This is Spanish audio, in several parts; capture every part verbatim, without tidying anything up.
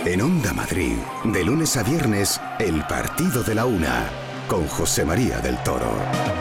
En Onda Madrid, de lunes a viernes, el partido de la una, con José María del Toro.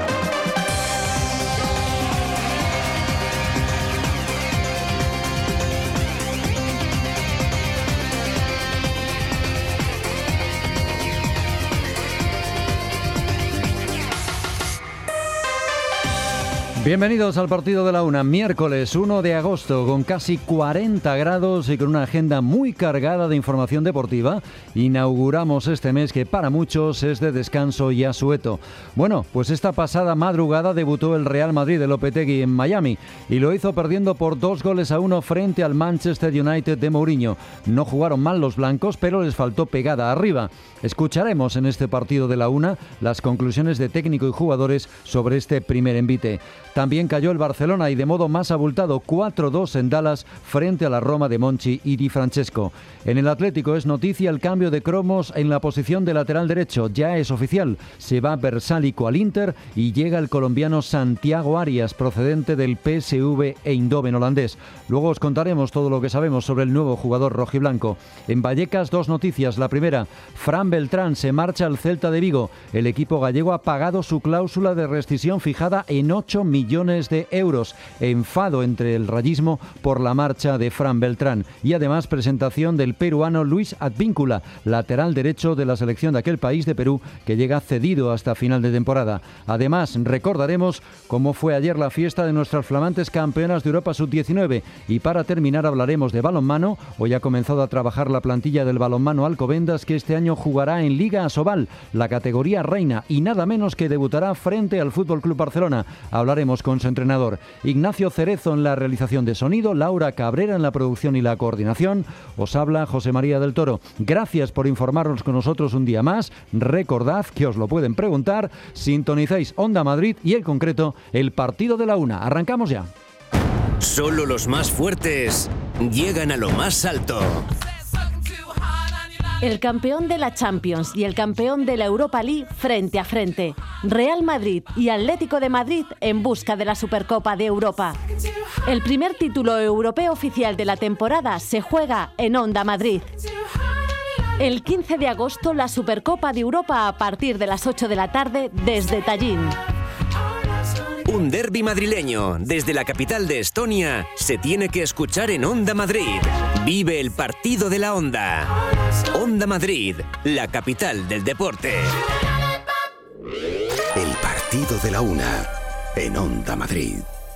Bienvenidos al partido de la una, miércoles uno de agosto, con casi cuarenta grados y con una agenda muy cargada de información deportiva. Inauguramos este mes que para muchos es de descanso y asueto. Bueno, pues esta pasada madrugada debutó el Real Madrid de Lopetegui en Miami y lo hizo perdiendo por dos goles a uno frente al Manchester United de Mourinho. No jugaron mal los blancos, pero les faltó pegada arriba. Escucharemos en este partido de la una las conclusiones de técnico y jugadores sobre este primer envite. También cayó el Barcelona y de modo más abultado cuatro dos en Dallas frente a la Roma de Monchi y Di Francesco. En el Atlético es noticia el cambio de cromos en la posición de lateral derecho. Ya es oficial, se va Bersálico al Inter y llega el colombiano Santiago Arias procedente del P S V Eindhoven holandés. Luego os contaremos todo lo que sabemos sobre el nuevo jugador rojiblanco. En Vallecas dos noticias. La primera, Fran Beltrán se marcha al Celta de Vigo. El equipo gallego ha pagado su cláusula de rescisión fijada en ocho millones de euros. Enfado entre el rayismo por la marcha de Fran Beltrán. Y además presentación del peruano Luis Advíncula, lateral derecho de la selección de aquel país de Perú, que llega cedido hasta final de temporada. Además, recordaremos cómo fue ayer la fiesta de nuestras flamantes campeonas de Europa sub diecinueve. Y para terminar hablaremos de balonmano. Hoy ha comenzado a trabajar la plantilla del balonmano Alcobendas, que este año jugará en Liga Asobal, la categoría reina, y nada menos que debutará frente al F C Barcelona. Hablaremos con su entrenador. Ignacio Cerezo en la realización de sonido, Laura Cabrera en la producción y la coordinación. Os habla José María del Toro. Gracias por informarnos con nosotros un día más. Recordad que os lo pueden preguntar. Sintonizáis Onda Madrid y en concreto el partido de la una. Arrancamos ya. Solo los más fuertes llegan a lo más alto. El campeón de la Champions y el campeón de la Europa League frente a frente. Real Madrid y Atlético de Madrid en busca de la Supercopa de Europa. El primer título europeo oficial de la temporada se juega en Onda Madrid. El quince de agosto la Supercopa de Europa a partir de las ocho de la tarde desde Tallin. Un derbi madrileño desde la capital de Estonia se tiene que escuchar en Onda Madrid. Vive el partido de la Onda. Onda Madrid, la capital del deporte. El partido de la una, en Onda Madrid.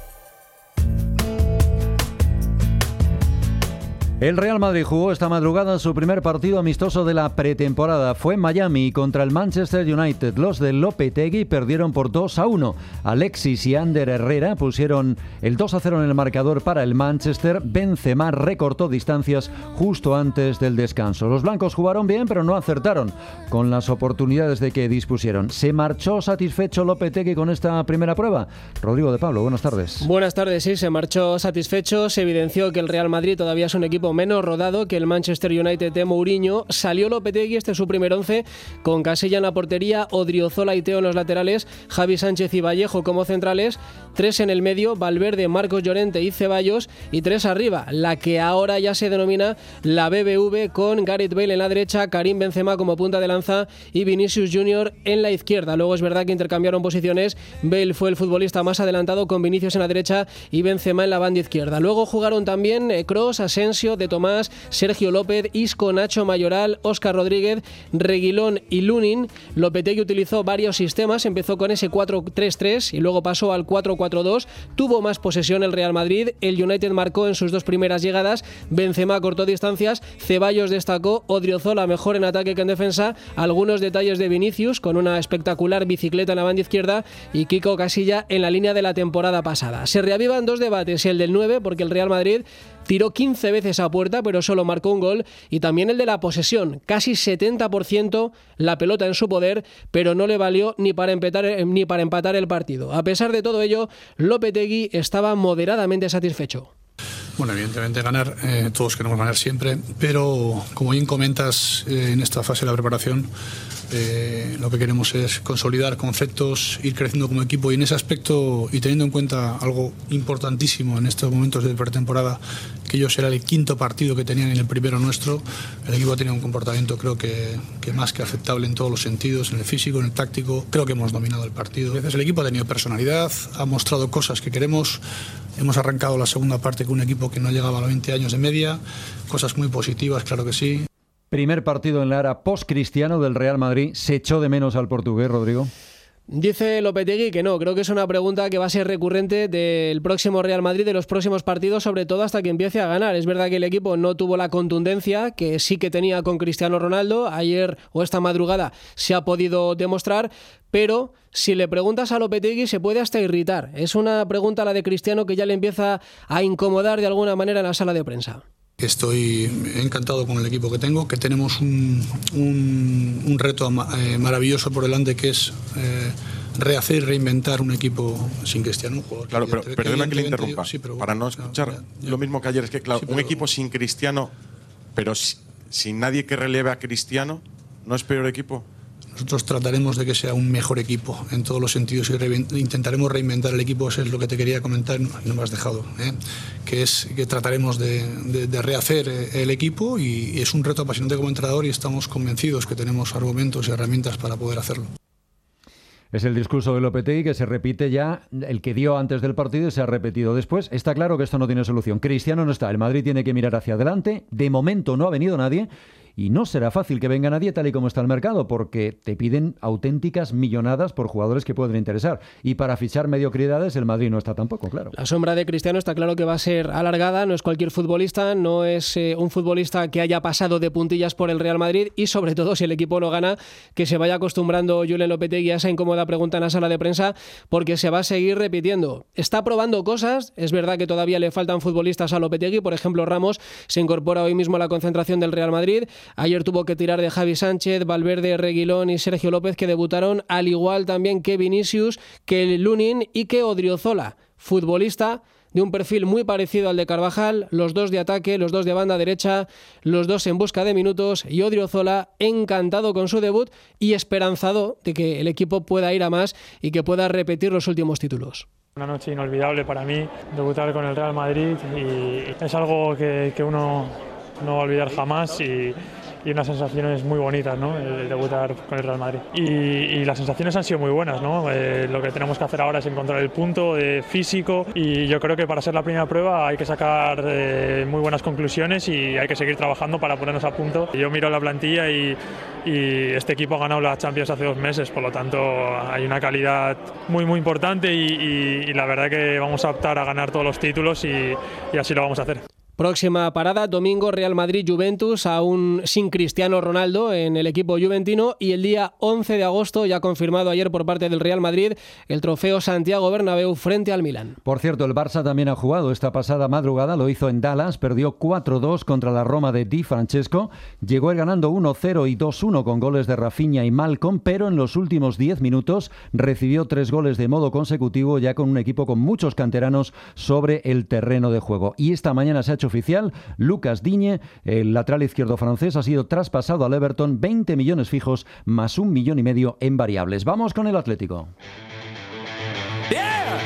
El Real Madrid jugó esta madrugada su primer partido amistoso de la pretemporada. Fue en Miami contra el Manchester United. Los de Lopetegui perdieron por dos a uno. Alexis y Ander Herrera pusieron el dos a cero en el marcador para el Manchester. Benzema recortó distancias justo antes del descanso. Los blancos jugaron bien, pero no acertaron con las oportunidades de que dispusieron. ¿Se marchó satisfecho Lopetegui con esta primera prueba? Rodrigo de Pablo, buenas tardes. Buenas tardes, sí, se marchó satisfecho. Se evidenció que el Real Madrid todavía es un equipo menos rodado que el Manchester United de Mourinho. Salió Lopetegui, este es su primer once, con Casilla en la portería, Odriozola y Teo en los laterales, Javi Sánchez y Vallejo como centrales, tres en el medio, Valverde, Marcos Llorente y Ceballos, y tres arriba, la que ahora ya se denomina la B B V, con Gareth Bale en la derecha, Karim Benzema como punta de lanza y Vinicius Junior en la izquierda. Luego es verdad que intercambiaron posiciones, Bale fue el futbolista más adelantado con Vinicius en la derecha y Benzema en la banda izquierda. Luego jugaron también Kroos, Asensio, De Tomás, Sergio López, Isco, Nacho Mayoral, Óscar Rodríguez, Reguilón y Lunin. Lopetegui utilizó varios sistemas, empezó con ese cuatro tres tres y luego pasó al cuatro cuatro dos. Tuvo más posesión el Real Madrid, el United marcó en sus dos primeras llegadas, Benzema cortó distancias, Ceballos destacó, Odriozola mejor en ataque que en defensa, algunos detalles de Vinicius con una espectacular bicicleta en la banda izquierda y Kiko Casilla en la línea de la temporada pasada. Se reavivan dos debates, el del nueve, porque el Real Madrid tiró quince veces a puerta, pero solo marcó un gol, y también el de la posesión, casi setenta por ciento la pelota en su poder, pero no le valió ni para empatar, ni para empatar el partido. A pesar de todo ello, Lopetegui estaba moderadamente satisfecho. Bueno, evidentemente ganar, eh, todos queremos ganar siempre, pero como bien comentas, eh, en esta fase de la preparación Eh, lo que queremos es consolidar conceptos, ir creciendo como equipo, y en ese aspecto, y teniendo en cuenta algo importantísimo en estos momentos de pretemporada, que ellos era el quinto partido que tenían en el primero nuestro, el equipo ha tenido un comportamiento creo que, que más que aceptable en todos los sentidos, en el físico, en el táctico. Creo que hemos dominado el partido. A veces el equipo ha tenido personalidad, ha mostrado cosas que queremos. Hemos arrancado la segunda parte con un equipo que no llegaba a los veinte años de media, cosas muy positivas, claro que sí. Primer partido en la era post-Cristiano del Real Madrid. ¿Se echó de menos al portugués, Rodrigo? Dice Lopetegui que no, creo que es una pregunta que va a ser recurrente del próximo Real Madrid, de los próximos partidos, sobre todo hasta que empiece a ganar. Es verdad que el equipo no tuvo la contundencia que sí que tenía con Cristiano Ronaldo, ayer o esta madrugada se ha podido demostrar, pero si le preguntas a Lopetegui se puede hasta irritar. Es una pregunta, la de Cristiano, que ya le empieza a incomodar de alguna manera en la sala de prensa. Estoy encantado con el equipo que tengo, que tenemos un, un, un reto eh, maravilloso por delante, que es eh, rehacer y reinventar un equipo sin Cristiano. Claro, pero perdona que le interrumpa, sí, pero, para no escuchar claro, ya, ya, lo mismo que ayer. Es que, claro, sí, pero, un equipo sin Cristiano, pero si, sin nadie que releve a Cristiano, ¿no es peor equipo? Nosotros trataremos de que sea un mejor equipo en todos los sentidos y re intentaremos reinventar el equipo. Eso es lo que te quería comentar, no, no me has dejado, ¿eh? que es que trataremos de, de, de rehacer el equipo, y es un reto apasionante como entrenador, y estamos convencidos que tenemos argumentos y herramientas para poder hacerlo. Es el discurso de Lopetegui, que se repite ya, el que dio antes del partido y se ha repetido después. Está claro que esto no tiene solución. Cristiano no está, el Madrid tiene que mirar hacia adelante. De momento no ha venido nadie. Y no será fácil que venga nadie tal y como está el mercado, porque te piden auténticas millonadas por jugadores que pueden interesar. Y para fichar mediocridades el Madrid no está tampoco, claro. La sombra de Cristiano está claro que va a ser alargada, no es cualquier futbolista, no es eh, un futbolista que haya pasado de puntillas por el Real Madrid, y sobre todo si el equipo no gana, que se vaya acostumbrando Julen Lopetegui a esa incómoda pregunta en la sala de prensa, porque se va a seguir repitiendo. Está probando cosas, es verdad que todavía le faltan futbolistas a Lopetegui, por ejemplo Ramos se incorpora hoy mismo a la concentración del Real Madrid. Ayer tuvo que tirar de Javi Sánchez, Valverde, Reguilón y Sergio López, que debutaron, al igual también que Vinicius, que Lunin y que Odriozola, futbolista de un perfil muy parecido al de Carvajal, los dos de ataque, los dos de banda derecha, los dos en busca de minutos, y Odriozola encantado con su debut y esperanzado de que el equipo pueda ir a más y que pueda repetir los últimos títulos. Una noche inolvidable para mí, debutar con el Real Madrid, y es algo que, que uno no va a olvidar jamás, y y unas sensaciones muy bonitas, ¿no? El debutar con el Real Madrid. Y, y las sensaciones han sido muy buenas, ¿no? Eh, lo que tenemos que hacer ahora es encontrar el punto eh, físico, y yo creo que para ser la primera prueba hay que sacar eh, muy buenas conclusiones, y hay que seguir trabajando para ponernos a punto. Yo miro la plantilla y, y este equipo ha ganado la Champions hace dos meses, por lo tanto hay una calidad muy muy importante, y, y, y la verdad que vamos a optar a ganar todos los títulos, y, y así lo vamos a hacer. Próxima parada, domingo, Real Madrid-Juventus, aún sin Cristiano Ronaldo en el equipo juventino, y el día once de agosto, ya confirmado ayer por parte del Real Madrid, el trofeo Santiago Bernabéu frente al Milan. Por cierto, el Barça también ha jugado esta pasada madrugada, lo hizo en Dallas, perdió cuatro dos contra la Roma de Di Francesco, llegó ganando uno cero y dos uno con goles de Rafinha y Malcom, pero en los últimos diez minutos recibió tres goles de modo consecutivo, ya con un equipo con muchos canteranos sobre el terreno de juego. Y esta mañana se ha hecho oficial, Lucas Digne, el lateral izquierdo francés, ha sido traspasado al Everton, veinte millones fijos más un millón y medio en variables. Vamos con el Atlético. Yeah.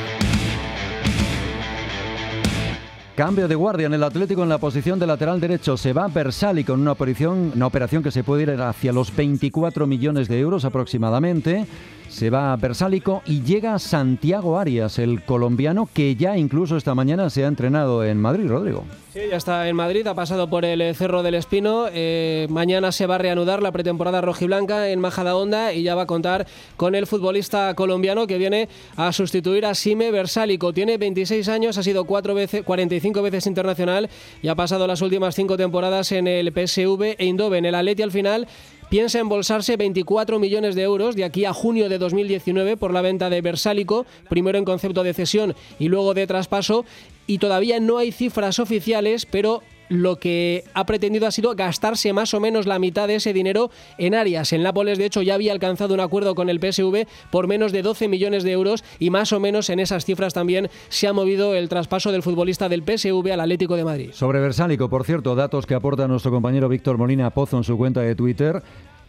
Cambio de guardia en el Atlético en la posición de lateral derecho. Se va Bersali con una operación, una operación que se puede ir hacia los veinticuatro millones de euros aproximadamente. Se va Bersálico y llega Santiago Arias, el colombiano, que ya incluso esta mañana se ha entrenado en Madrid, Rodrigo. Sí, ya está en Madrid, ha pasado por el Cerro del Espino. Eh, mañana se va a reanudar la pretemporada rojiblanca en Majadahonda, y ya va a contar con el futbolista colombiano que viene a sustituir a Sime Bersálico. Tiene veintiséis años, ha sido cuatro veces, cuarenta y cinco veces internacional, y ha pasado las últimas cinco temporadas en el P S V Eindhoven. El Atleti al final piensa embolsarse veinticuatro millones de euros de aquí a junio de dos mil diecinueve por la venta de Bersálico, primero en concepto de cesión y luego de traspaso, y todavía no hay cifras oficiales, pero lo que ha pretendido ha sido gastarse más o menos la mitad de ese dinero en Arias. El Nápoles, de hecho, ya había alcanzado un acuerdo con el P S V por menos de doce millones de euros, y más o menos en esas cifras también se ha movido el traspaso del futbolista del P S V al Atlético de Madrid. Sobre Bersálico, por cierto, datos que aporta nuestro compañero Víctor Molina Pozo en su cuenta de Twitter.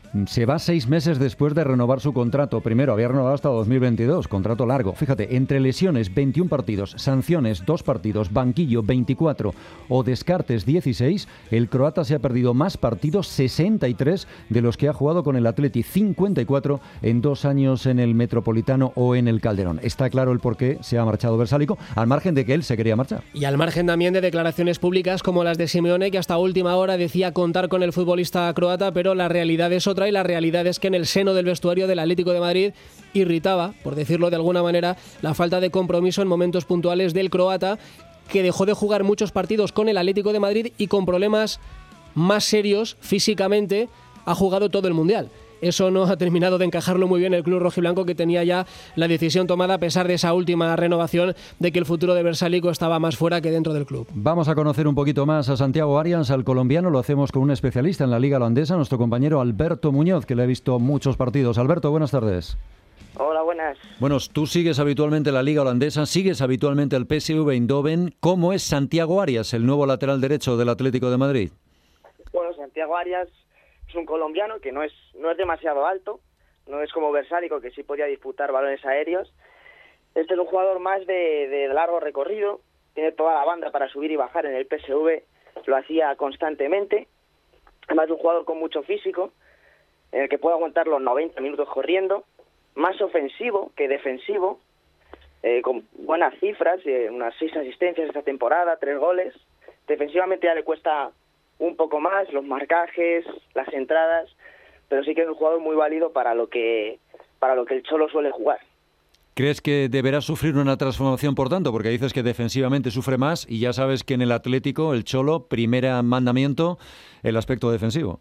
se va seis meses después de renovar su contrato. Primero, había renovado hasta dos mil veintidós, contrato largo. Fíjate, entre lesiones, veintiún partidos, sanciones, dos partidos, banquillo, veinticuatro o descartes, dieciséis, el croata se ha perdido más partidos, sesenta y tres, de los que ha jugado con el Atleti, cincuenta y cuatro en dos años en el Metropolitano o en el Calderón. Está claro el por qué se ha marchado Versálico, al margen de que él se quería marchar. Y al margen también de declaraciones públicas como las de Simeone, que hasta última hora decía contar con el futbolista croata, pero la realidad es otra, y la realidad es que en el seno del vestuario del Atlético de Madrid irritaba, por decirlo de alguna manera, la falta de compromiso en momentos puntuales del croata, que dejó de jugar muchos partidos con el Atlético de Madrid y con problemas más serios físicamente ha jugado todo el Mundial. Eso no ha terminado de encajarlo muy bien el club rojiblanco, que tenía ya la decisión tomada, a pesar de esa última renovación, de que el futuro de Versálico estaba más fuera que dentro del club. Vamos a conocer un poquito más a Santiago Arias, al colombiano. Lo hacemos con un especialista en la Liga Holandesa, nuestro compañero Alberto Muñoz, que le ha visto muchos partidos. Alberto, buenas tardes. Hola, buenas. Bueno, tú sigues habitualmente la Liga Holandesa, sigues habitualmente el P S V Eindhoven. ¿Cómo es Santiago Arias, el nuevo lateral derecho del Atlético de Madrid? Bueno, Santiago Arias es un colombiano que no es no es demasiado alto, no es como Versálico, que sí podía disputar balones aéreos. Este es un jugador más de, de largo recorrido, tiene toda la banda para subir y bajar. En el P S V lo hacía constantemente. Además es un jugador con mucho físico, en el que puede aguantar los noventa minutos corriendo, más ofensivo que defensivo, eh, con buenas cifras, eh, unas seis asistencias esta temporada, tres goles. Defensivamente ya le cuesta un poco más, los marcajes, las entradas, pero sí que es un jugador muy válido para lo que para lo que el Cholo suele jugar. ¿Crees que deberá sufrir una transformación, por tanto? Porque dices que defensivamente sufre más y ya sabes que en el Atlético, el Cholo, primer mandamiento, el aspecto defensivo.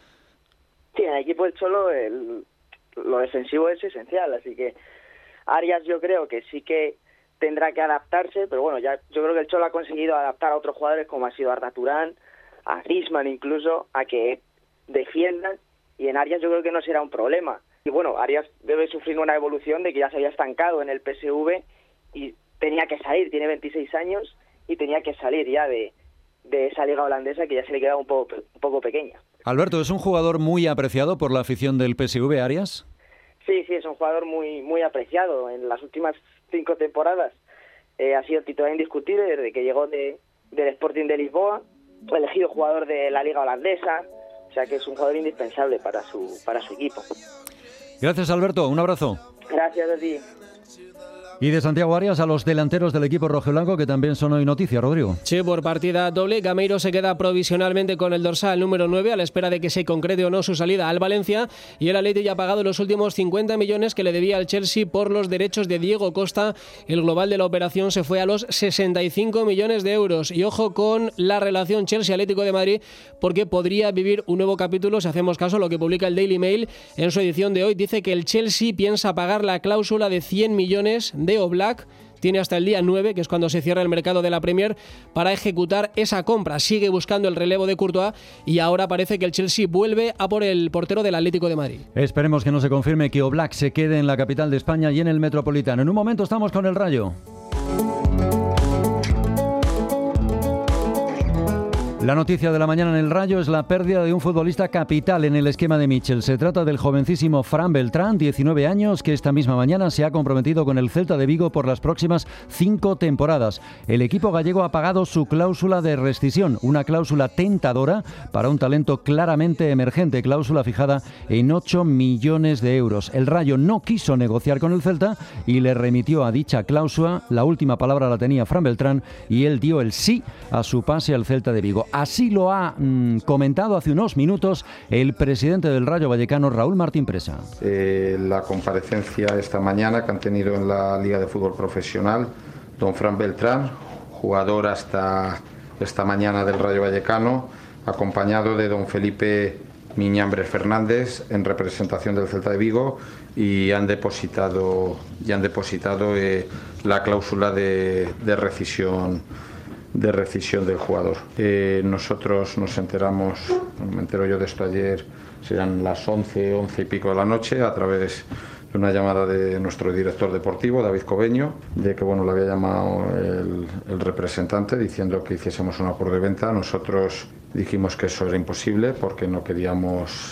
Sí, en el equipo del Cholo el, lo defensivo es esencial, así que Arias yo creo que sí que tendrá que adaptarse, pero bueno, ya yo creo que el Cholo ha conseguido adaptar a otros jugadores como ha sido Arda Turán, a Griezmann incluso, a que defiendan, y en Arias yo creo que no será un problema. Y bueno, Arias debe sufrir una evolución de que ya se había estancado en el P S V y tenía que salir, tiene veintiséis años y tenía que salir ya de, de esa liga holandesa que ya se le queda un poco, un poco pequeña. Alberto, ¿es un jugador muy apreciado por la afición del P S V, Arias? Sí, sí, es un jugador muy, muy apreciado. En las últimas cinco temporadas eh, ha sido titular indiscutible desde que llegó de, del Sporting de Lisboa, elegido jugador de la liga holandesa, o sea que es un jugador indispensable para su para su equipo. Gracias, Alberto, un abrazo. Gracias a ti. Y de Santiago Arias a los delanteros del equipo rojiblanco, que también son hoy noticia, Rodrigo. Sí, por partida doble, Gameiro se queda provisionalmente con el dorsal número nueve a la espera de que se concrete o no su salida al Valencia, y el Atleti ya ha pagado los últimos cincuenta millones que le debía al Chelsea por los derechos de Diego Costa. El global de la operación se fue a los sesenta y cinco millones de euros. Y ojo con la relación Chelsea-Atlético de Madrid, porque podría vivir un nuevo capítulo si hacemos caso a lo que publica el Daily Mail en su edición de hoy. Dice que el Chelsea piensa pagar la cláusula de cien millones de Oblak. Tiene hasta el día nueve, que es cuando se cierra el mercado de la Premier, para ejecutar esa compra. Sigue buscando el relevo de Courtois y ahora parece que el Chelsea vuelve a por el portero del Atlético de Madrid. Esperemos que no se confirme que Oblak se quede en la capital de España y en el Metropolitano. En un momento estamos con el Rayo. La noticia de la mañana en el Rayo es la pérdida de un futbolista capital en el esquema de Michel. Se trata del jovencísimo Fran Beltrán, diecinueve años, que esta misma mañana se ha comprometido con el Celta de Vigo por las próximas cinco temporadas. El equipo gallego ha pagado su cláusula de rescisión, una cláusula tentadora para un talento claramente emergente, cláusula fijada en ocho millones de euros. El Rayo no quiso negociar con el Celta y le remitió a dicha cláusula. La última palabra la tenía Fran Beltrán y él dio el sí a su pase al Celta de Vigo. Así lo ha mmm, comentado hace unos minutos el presidente del Rayo Vallecano, Raúl Martín Presa. Eh, la comparecencia esta mañana que han tenido en la Liga de Fútbol Profesional, don Fran Beltrán, jugador hasta esta mañana del Rayo Vallecano, acompañado de don Felipe Miñambres Fernández en representación del Celta de Vigo, y han depositado, y han depositado eh, la cláusula de, de rescisión de rescisión del jugador. Eh, nosotros nos enteramos, me entero yo de esto ayer, serán las once, once y pico de la noche, a través de una llamada de nuestro director deportivo, David Cobeño, de que bueno, le había llamado el, el representante diciendo que hiciésemos un acuerdo de venta. Nosotros dijimos que eso era imposible porque no queríamos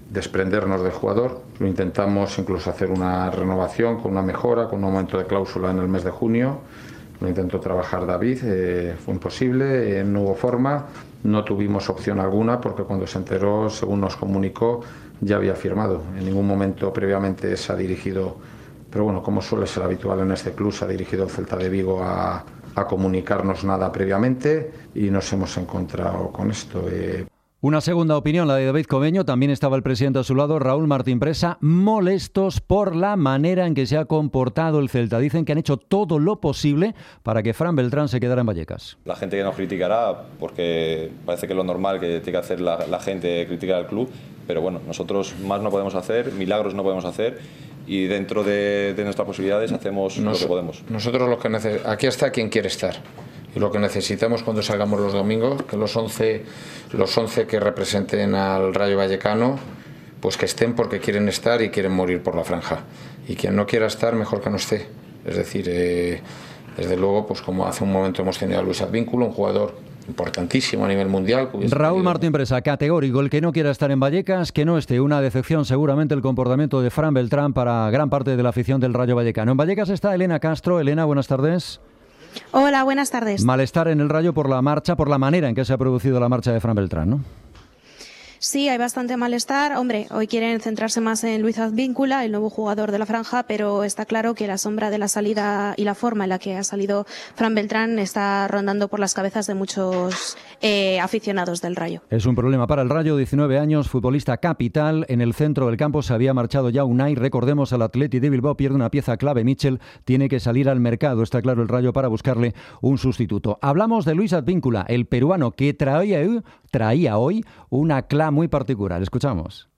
desprendernos del jugador. Lo intentamos incluso hacer una renovación con una mejora, con un aumento de cláusula en el mes de junio. Lo intentó trabajar David, eh, fue imposible, eh, no hubo forma, no tuvimos opción alguna porque cuando se enteró, según nos comunicó, ya había firmado. En ningún momento previamente se ha dirigido, pero bueno, como suele ser habitual en este club, se ha dirigido el Celta de Vigo a, a comunicarnos nada previamente y nos hemos encontrado con esto. Eh. Una segunda opinión, la de David Cobeño. También estaba el presidente a su lado, Raúl Martín Presa, molestos por la manera en que se ha comportado el Celta. Dicen que han hecho todo lo posible para que Fran Beltrán se quedara en Vallecas. La gente que nos criticará, porque parece que es lo normal que tiene que hacer la, la gente, criticar al club, pero bueno, nosotros más no podemos hacer, milagros no podemos hacer, y dentro de, de nuestras posibilidades hacemos Nos, lo que podemos. Nosotros lo que neces- aquí está quien quiere estar. Y lo que necesitamos cuando salgamos los domingos, que los once, los once que representen al Rayo Vallecano, pues que estén porque quieren estar y quieren morir por la franja. Y quien no quiera estar, mejor que no esté. Es decir, eh, desde luego, pues como hace un momento hemos tenido a Luis Advíncula, un jugador importantísimo a nivel mundial. Raúl Martín Presa, categórico, el que no quiera estar en Vallecas, que no esté. Una decepción seguramente el comportamiento de Fran Beltrán para gran parte de la afición del Rayo Vallecano. En Vallecas está Elena Castro. Elena, buenas tardes. Hola, buenas tardes. Malestar en el Rayo por la marcha, por la manera en que se ha producido la marcha de Fran Beltrán, ¿no? Sí, hay bastante malestar. Hombre, hoy quieren centrarse más en Luis Advíncula, el nuevo jugador de la franja, pero está claro que la sombra de la salida y la forma en la que ha salido Fran Beltrán está rondando por las cabezas de muchos eh, aficionados del Rayo. Es un problema para el Rayo, diecinueve años, futbolista capital. En el centro del campo se había marchado ya Unai. Recordemos, al Athletic de Bilbao pierde una pieza clave. Mitchell tiene que salir al mercado, está claro, el Rayo, para buscarle un sustituto. Hablamos de Luis Advíncula, el peruano que traía, traía hoy una clave muy particular. Escuchamos.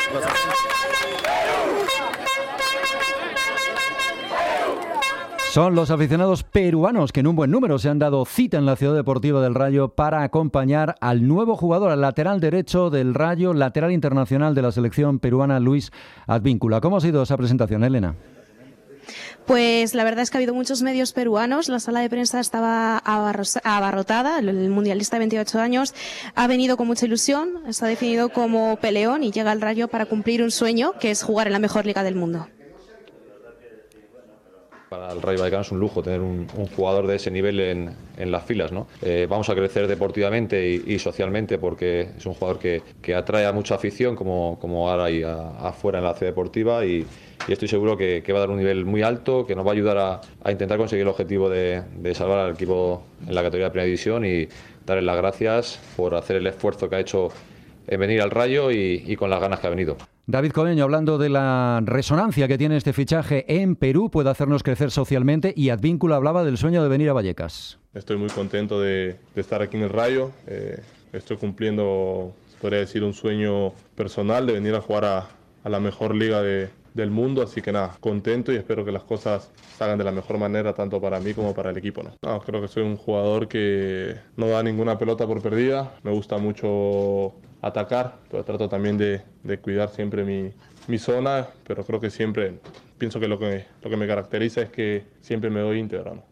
Son los aficionados peruanos que en un buen número se han dado cita en la Ciudad Deportiva del Rayo para acompañar al nuevo jugador, al lateral derecho del Rayo, lateral internacional de la selección peruana, Luis Advíncula. ¿Cómo ha sido esa presentación, Elena? Pues la verdad es que ha habido muchos medios peruanos, la sala de prensa estaba abarrotada, el mundialista de veintiocho años ha venido con mucha ilusión, está definido como peleón y llega al Rayo para cumplir un sueño, que es jugar en la mejor liga del mundo. Para el Rayo Vallecano es un lujo tener un, un jugador de ese nivel en, en las filas, ¿no? Eh, vamos a crecer deportivamente y, y socialmente porque es un jugador que, que atrae a mucha afición, como, como ahora hay a, afuera en la ciudad deportiva, y, y estoy seguro que, que va a dar un nivel muy alto, que nos va a ayudar a, a intentar conseguir el objetivo de, de salvar al equipo en la categoría de Primera División y darle las gracias por hacer el esfuerzo que ha hecho en venir al Rayo y, y con las ganas que ha venido. David Cobeño, hablando de la resonancia que tiene este fichaje en Perú, puede hacernos crecer socialmente, y Advíncula hablaba del sueño de venir a Vallecas. Estoy muy contento de, de estar aquí en el Rayo, eh, estoy cumpliendo, podría decir, un sueño personal de venir a jugar a, a la mejor liga de, del mundo, así que nada, contento y espero que las cosas salgan de la mejor manera tanto para mí como para el equipo, ¿no? No, creo que soy un jugador que no da ninguna pelota por perdida, me gusta mucho atacar, pero trato también de, de cuidar siempre mi, mi zona, pero creo que siempre, pienso que lo que, lo que me caracteriza es que siempre me doy íntegro, ¿no?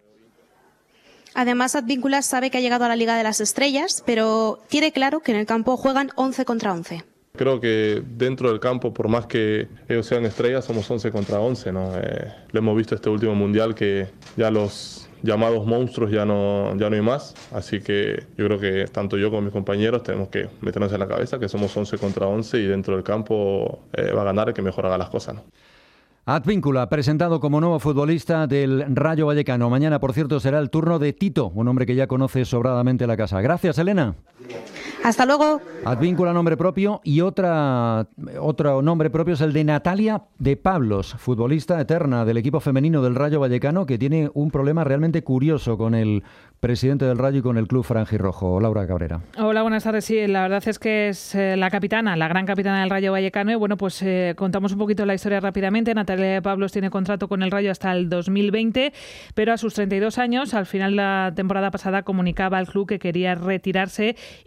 Además, Advíncula sabe que ha llegado a la Liga de las Estrellas, pero tiene claro que en el campo juegan once contra once. Creo que dentro del campo, por más que ellos sean estrellas, somos once contra once, ¿no? Eh, lo hemos visto este último mundial que ya los llamados monstruos ya no, ya no hay más, así que yo creo que tanto yo como mis compañeros tenemos que meternos en la cabeza que somos once contra once y dentro del campo eh, va a ganar el que mejor haga las cosas, ¿no? Advíncula, presentado como nuevo futbolista del Rayo Vallecano. Mañana, por cierto, será el turno de Tito, un hombre que ya conoce sobradamente la casa. Gracias, Elena. Hasta luego. Advíncula, nombre propio, y otra, otro nombre propio es el de Natalia de Pablos, futbolista eterna del equipo femenino del Rayo Vallecano, que tiene un problema realmente curioso con el presidente del Rayo y con el club franjirrojo. Laura Cabrera. Hola, buenas tardes. Sí, la verdad es que es eh, la capitana, la gran capitana del Rayo Vallecano. Y bueno, pues eh, contamos un poquito la historia rápidamente. Natalia de Pablos tiene contrato con el Rayo hasta el dos mil veinte, pero a sus treinta y dos años, al final de la temporada pasada, comunicaba al club que quería retirarse y quería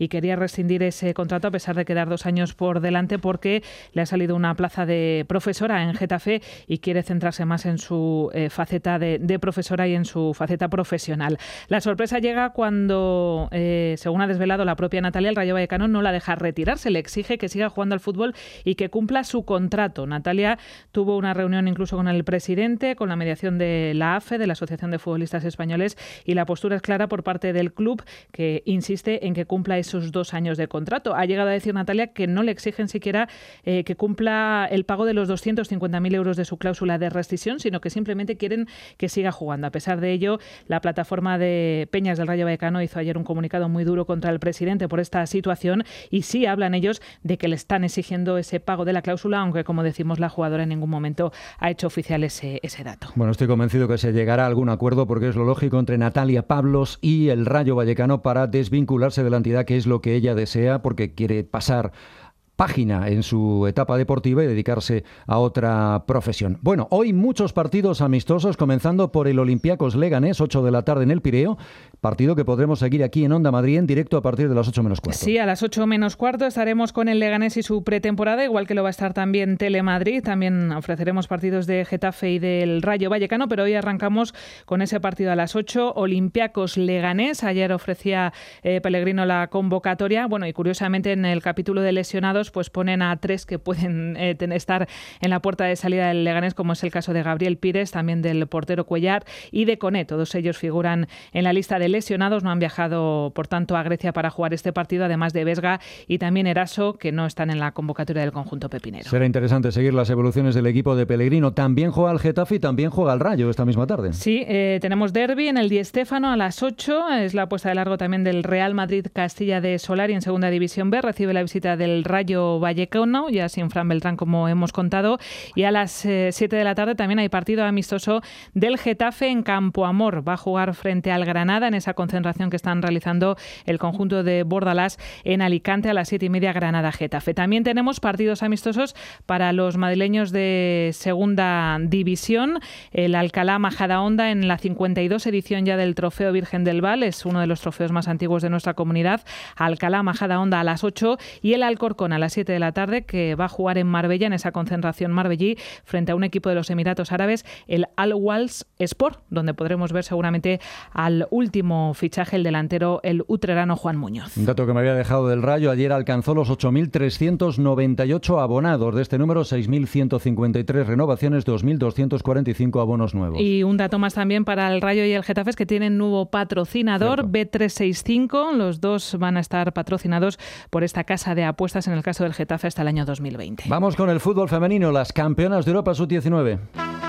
rescindir ese contrato a pesar de quedar dos años por delante porque le ha salido una plaza de profesora en Getafe y quiere centrarse más en su eh, faceta de, de profesora y en su faceta profesional. La sorpresa llega cuando, eh, según ha desvelado la propia Natalia, el Rayo Vallecano no la deja retirarse, le exige que siga jugando al fútbol y que cumpla su contrato. Natalia tuvo una reunión incluso con el presidente, con la mediación de la A F E, de la Asociación de Futbolistas Españoles, y la postura es clara por parte del club, que insiste en que cumpla esos dos años de contrato. Ha llegado a decir Natalia que no le exigen siquiera eh, que cumpla el pago de los doscientos cincuenta mil euros de su cláusula de rescisión, sino que simplemente quieren que siga jugando. A pesar de ello, la plataforma de Peñas del Rayo Vallecano hizo ayer un comunicado muy duro contra el presidente por esta situación y sí hablan ellos de que le están exigiendo ese pago de la cláusula, aunque, como decimos, la jugadora en ningún momento ha hecho oficial ese, ese dato. Bueno, estoy convencido que se llegará a algún acuerdo porque es lo lógico entre Natalia Pavlos y el Rayo Vallecano para desvincularse de la entidad, que es lo que ella desea, porque quiere pasar página en su etapa deportiva y dedicarse a otra profesión. Bueno, hoy muchos partidos amistosos, comenzando por el Olympiacos Leganés, ocho de la tarde en el Pireo, partido que podremos seguir aquí en Onda Madrid en directo a partir de las ocho menos cuarto. Sí, a las ocho menos cuarto estaremos con el Leganés y su pretemporada, igual que lo va a estar también Telemadrid. También ofreceremos partidos de Getafe y del Rayo Vallecano, pero hoy arrancamos con ese partido a las ocho, Olympiacos Leganés. Ayer ofrecía eh, Pellegrino la convocatoria. Bueno, y curiosamente en el capítulo de lesionados pues ponen a tres que pueden eh, estar en la puerta de salida del Leganés, como es el caso de Gabriel Pires, también del portero Cuellar y de Koné. Todos ellos figuran en la lista de lesionados, no han viajado por tanto a Grecia para jugar este partido, además de Vesga y también Eraso, que no están en la convocatoria del conjunto pepinero. Será interesante seguir las evoluciones del equipo de Pellegrino. También juega el Getafe y también juega el Rayo esta misma tarde. Sí, eh, tenemos derbi en el Di Stéfano a las ocho, es la puesta de largo también del Real Madrid Castilla de Solari en Segunda División B, recibe la visita del Rayo Vallecano, ya sin Fran Beltrán como hemos contado, y a las eh, siete de la tarde también hay partido amistoso del Getafe en Campo Amor. Va a jugar frente al Granada en esa concentración que están realizando el conjunto de Bordalás en Alicante a las siete y media, Granada-Getafe. También tenemos partidos amistosos para los madrileños de Segunda División. El Alcalá Majadahonda en la cincuenta y dos edición ya del Trofeo Virgen del Val, es uno de los trofeos más antiguos de nuestra comunidad. Alcalá Majadahonda a las ocho y el Alcorcón a las siete de la tarde, que va a jugar en Marbella en esa concentración marbellí frente a un equipo de los Emiratos Árabes, el Al Wals Sport, donde podremos ver seguramente al último fichaje, el delantero, el utrerano Juan Muñoz. Un dato que me había dejado del Rayo: ayer alcanzó los ocho mil trescientos noventa y ocho abonados. De este número, seis mil ciento cincuenta y tres renovaciones, dos mil doscientos cuarenta y cinco abonos nuevos. Y un dato más también para el Rayo y el Getafe es que tienen nuevo patrocinador, B trescientos sesenta y cinco. Los dos van a estar patrocinados por esta casa de apuestas, en el caso del Getafe hasta el año dos mil veinte. Vamos con el fútbol femenino, las campeonas de Europa sub diecinueve.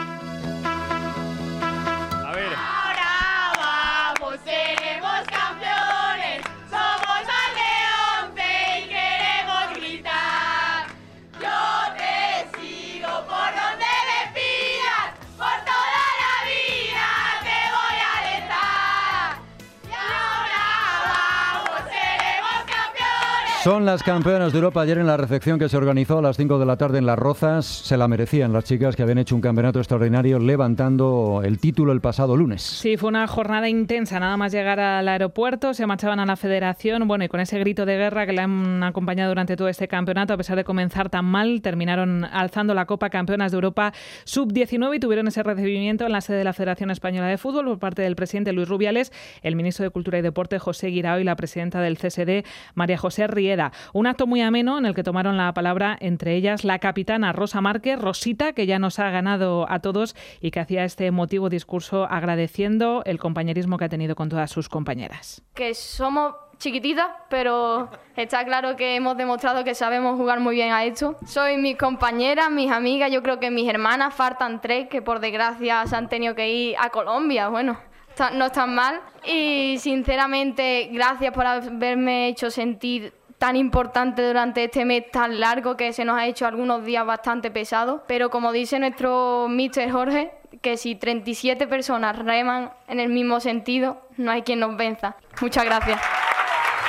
Son las campeonas de Europa. Ayer en la recepción que se organizó a las cinco de la tarde en Las Rozas, se la merecían las chicas, que habían hecho un campeonato extraordinario levantando el título el pasado lunes. Sí, fue una jornada intensa. Nada más llegar al aeropuerto, se marchaban a la federación. Bueno, y con ese grito de guerra que le han acompañado durante todo este campeonato, a pesar de comenzar tan mal, terminaron alzando la Copa Campeonas de Europa sub diecinueve y tuvieron ese recibimiento en la sede de la Federación Española de Fútbol por parte del presidente Luis Rubiales, el ministro de Cultura y Deporte José Guirao y la presidenta del C S D María José Riera. Un acto muy ameno en el que tomaron la palabra, entre ellas, la capitana Rosa Márquez, Rosita, que ya nos ha ganado a todos y que hacía este emotivo discurso agradeciendo el compañerismo que ha tenido con todas sus compañeras. Que somos chiquititas, pero está claro que hemos demostrado que sabemos jugar muy bien a esto. Soy mis compañeras, mis amigas, yo creo que mis hermanas, faltan tres que por desgracia se han tenido que ir a Colombia. Bueno, no están mal y sinceramente gracias por haberme hecho sentir tan importante durante este mes tan largo que se nos ha hecho algunos días bastante pesados, pero como dice nuestro míster Jorge, que si treinta y siete personas reman en el mismo sentido, no hay quien nos venza. Muchas gracias.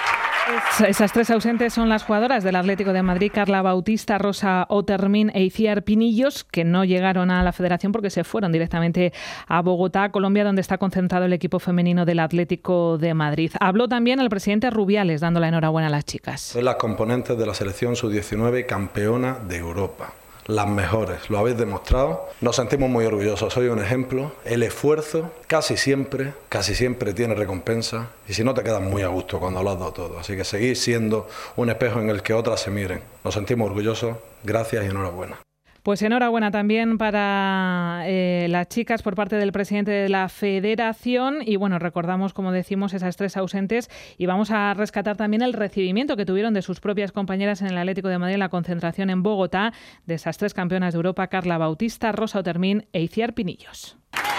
Es, esas tres ausentes son las jugadoras del Atlético de Madrid, Carla Bautista, Rosa Otermin e Itziar Pinillos, que no llegaron a la federación porque se fueron directamente a Bogotá, Colombia, donde está concentrado el equipo femenino del Atlético de Madrid. Habló también el presidente Rubiales, dando la enhorabuena a las chicas. Soy las componentes de la selección sub diecinueve campeona de Europa. Las mejores, lo habéis demostrado, nos sentimos muy orgullosos, soy un ejemplo, el esfuerzo casi siempre, casi siempre tiene recompensa y si no te quedas muy a gusto cuando lo has dado todo, así que seguid siendo un espejo en el que otras se miren, nos sentimos orgullosos, gracias y enhorabuena. Pues enhorabuena también para eh, las chicas por parte del presidente de la Federación y bueno, recordamos, como decimos, esas tres ausentes y vamos a rescatar también el recibimiento que tuvieron de sus propias compañeras en el Atlético de Madrid en la concentración en Bogotá de esas tres campeonas de Europa, Carla Bautista, Rosa Otermin e Itziar Pinillos.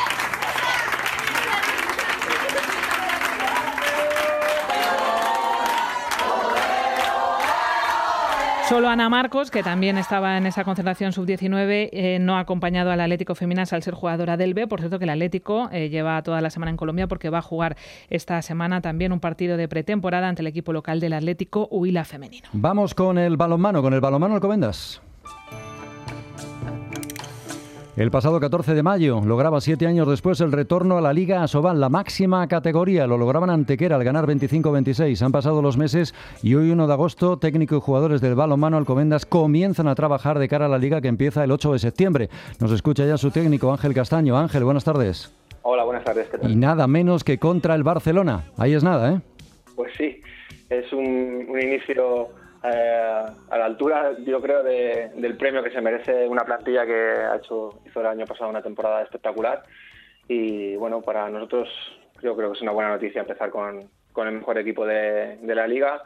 Solo Ana Marcos, que también estaba en esa concentración sub diecinueve, eh, no ha acompañado al Atlético Feminas al ser jugadora del B. Por cierto, que el Atlético eh, lleva toda la semana en Colombia porque va a jugar esta semana también un partido de pretemporada ante el equipo local del Atlético Huila Femenino. Vamos con el balonmano, con el balonmano Alcobendas. El pasado catorce de mayo lograba siete años después el retorno a la Liga Asobal, la máxima categoría. Lo lograban Antequera al ganar veinticinco a veintiséis. Han pasado los meses y hoy uno de agosto, técnico y jugadores del balonmano Alcobendas comienzan a trabajar de cara a la Liga que empieza el ocho de septiembre. Nos escucha ya su técnico Ángel Castaño. Ángel, buenas tardes. Hola, buenas tardes. ¿Qué tal? Y nada menos que contra el Barcelona. Ahí es nada, ¿eh? Pues sí, es un, un inicio... Eh, a la altura, yo creo, de, del premio que se merece una plantilla que ha hecho hizo el año pasado una temporada espectacular y bueno, para nosotros yo creo que es una buena noticia empezar con, con el mejor equipo de, de la Liga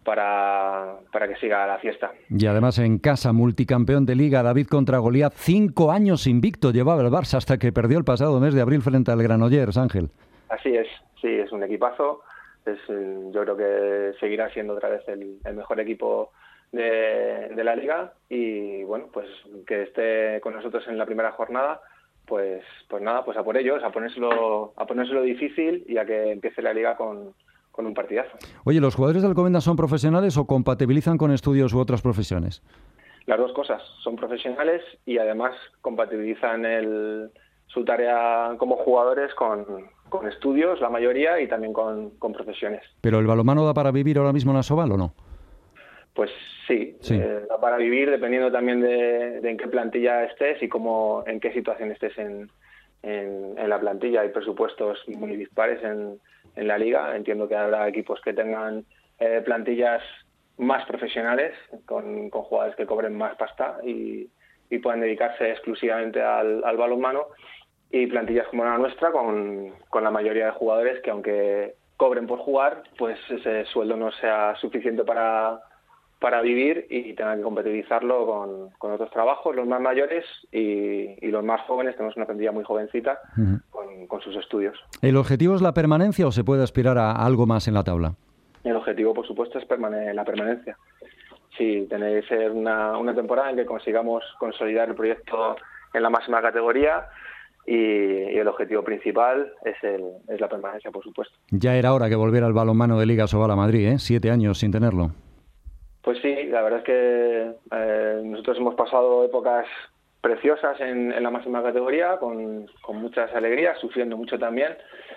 para, para que siga la fiesta. Y además en casa, multicampeón de Liga, David contra Goliat, cinco años invicto llevaba el Barça hasta que perdió el pasado mes de abril frente al Granollers, Ángel. Así es, sí, es un equipazo. Es, yo creo que seguirá siendo otra vez el, el mejor equipo de, de la Liga y bueno, pues que esté con nosotros en la primera jornada, pues pues nada, pues a por ellos, a ponérselo, a ponérselo difícil y a que empiece la Liga con, con un partidazo. Oye, ¿los jugadores de Alcobendas son profesionales o compatibilizan con estudios u otras profesiones? Las dos cosas, son profesionales y además compatibilizan el, su tarea como jugadores con... con estudios, la mayoría, y también con, con profesiones. ¿Pero el balonmano da para vivir ahora mismo en Asobal o no? Pues sí, sí. Eh, da para vivir dependiendo también de, de en qué plantilla estés y cómo, en qué situación estés en, en, en la plantilla. Hay presupuestos muy dispares en, en la liga. Entiendo que habrá equipos que tengan eh, plantillas más profesionales, con, con jugadores que cobren más pasta y, y puedan dedicarse exclusivamente al, al balonmano. Y plantillas como la nuestra, con, con la mayoría de jugadores que aunque cobren por jugar, pues ese sueldo no sea suficiente para, para vivir y tengan que compatibilizarlo con, con otros trabajos, los más mayores y, y los más jóvenes. Tenemos una plantilla muy jovencita uh-huh. con, con sus estudios. ¿El objetivo es la permanencia o se puede aspirar a algo más en la tabla? El objetivo, por supuesto, es permane- la permanencia. Sí, tiene que ser una, una temporada en que consigamos consolidar el proyecto en la máxima categoría. Y, y el objetivo principal es, el, es la permanencia, por supuesto. Ya era hora que volviera el balonmano de Liga Asobal a Madrid, ¿eh? Siete años sin tenerlo. Pues sí, la verdad es que eh, nosotros hemos pasado épocas preciosas en, en la máxima categoría, con, con muchas alegrías, sufriendo mucho también,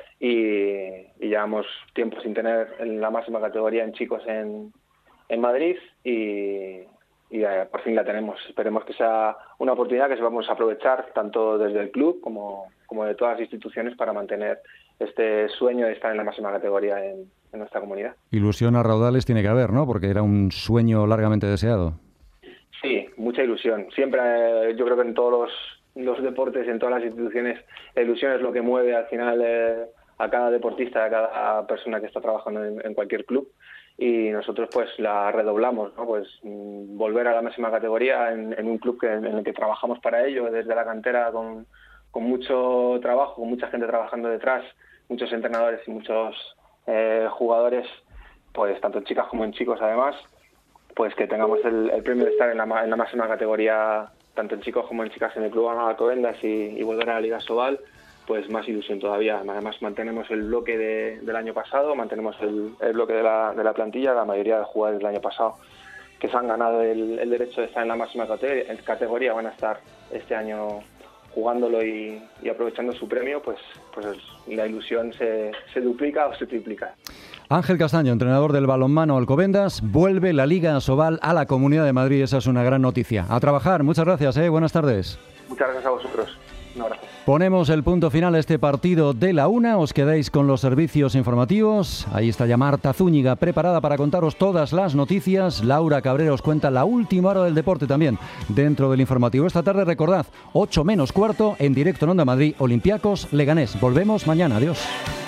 y, y llevamos tiempo sin tener en la máxima categoría en chicos en, en Madrid, y... y eh, por fin la tenemos. Esperemos que sea una oportunidad que vamos a aprovechar tanto desde el club como, como de todas las instituciones para mantener este sueño de estar en la máxima categoría en, en nuestra comunidad. Ilusión a raudales tiene que haber, ¿no? Porque era un sueño largamente deseado. Sí, mucha ilusión. Siempre, eh, yo creo que en todos los, los deportes, en todas las instituciones, la ilusión es lo que mueve al final eh, a cada deportista, a cada persona que está trabajando en, en cualquier club. Y nosotros pues la redoblamos, ¿no? Pues mmm, volver a la máxima categoría en, en un club que, en el que trabajamos para ello, desde la cantera, con, con mucho trabajo, con mucha gente trabajando detrás, muchos entrenadores y muchos eh, jugadores, pues tanto en chicas como en chicos además, pues que tengamos el, el premio de estar en la, en la máxima categoría, tanto en chicos como en chicas en el Club Alcobendas y, y volver a la Liga Asobal, pues más ilusión todavía. Además mantenemos el bloque de, del año pasado, mantenemos el, el bloque de la, de la plantilla, la mayoría de jugadores del año pasado que se han ganado el, el derecho de estar en la máxima categoría van a estar este año jugándolo y, y aprovechando su premio, pues, pues la ilusión se, se duplica o se triplica. Ángel Castaño, entrenador del balonmano Alcobendas, vuelve la Liga Asobal a la Comunidad de Madrid, esa es una gran noticia. A trabajar, muchas gracias, ¿eh? Buenas tardes. Muchas gracias a vosotros. Un abrazo. Ponemos el punto final a este partido de la una. Os quedáis con los servicios informativos. Ahí está ya Marta Zúñiga preparada para contaros todas las noticias. Laura Cabrera os cuenta la última hora del deporte también dentro del informativo. Esta tarde, recordad, ocho menos cuarto en directo en Onda Madrid, Olympiacos Leganés. Volvemos mañana. Adiós.